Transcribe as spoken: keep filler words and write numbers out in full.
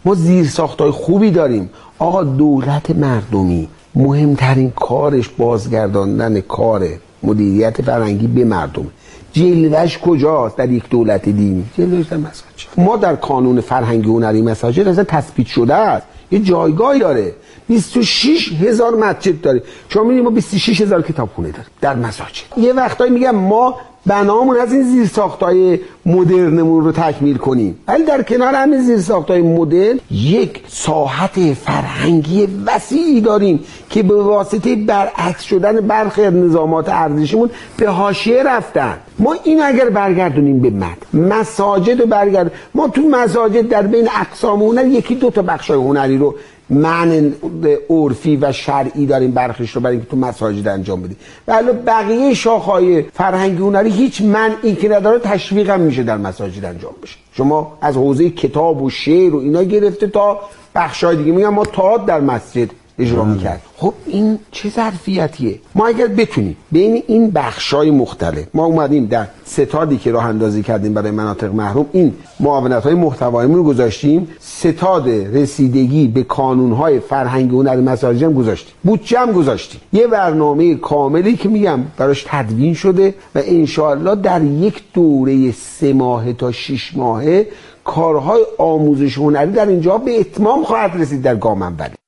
ما زیرساخت‌های خوبی داریم. آقا دولت مردمی مهمترین کارش بازگرداندن کار مدیریت فرهنگی به مردم. جلوش کجاست در یک دولت دینی؟ جلوش در مساجد. ما در کانون فرهنگی هنری مساجد اصلا تثبیت شده است، یه جایگاهی داره. بیست و شش هزار مسجد داره. شما می‌بینید ما بیست و شش هزار کتابخونه داریم در مساجد. یه وقتایی میگم ما بنامون از این زیرساخت‌های مدرنمون رو تکمیل کنیم، ولی در کنار همین زیرساخت‌های مدرن یک ساحت فرهنگی وسیعی داریم که به واسطه برعکس شدن برخی از نظامات ارزشیمون به حاشیه رفتن. ما این اگر برگردونیم به مد مساجد رو برگرد، ما تو مساجد در بین اقسام هنر یکی دو تا بخشای هنری رو معنی عرفی و شرعی داریم برخیش رو برای اینکه تو مساجد انجام بدیم، ولی بقیه شاخه‌های فرهنگی هنری هیچ معنی که نداره، تشویق هم میشه در مساجد انجام بشه. شما از حوزه کتاب و شعر و اینا گرفته تا بخشای دیگه، میگم ما تئاتر در مسجد اجرا میکرد. خب این چه ظرفیتیه؟ ما اگر بتونیم بین این بخشای مختلف، ما اومدیم در ستادی که راه اندازی کردیم برای مناطق محروم این معاونت‌های محتوایی رو گذاشتیم، ستاد رسیدگی به کانون‌های فرهنگی هنری مساجد هم گذاشتیم، بودجه هم گذاشتیم، یه برنامه کاملی که میگم براش تدوین شده و انشاءالله در یک دوره سه ماهه تا شش ماهه کارهای آموزش هنری در اینجا به اتمام خواهد رسید در گام اولی.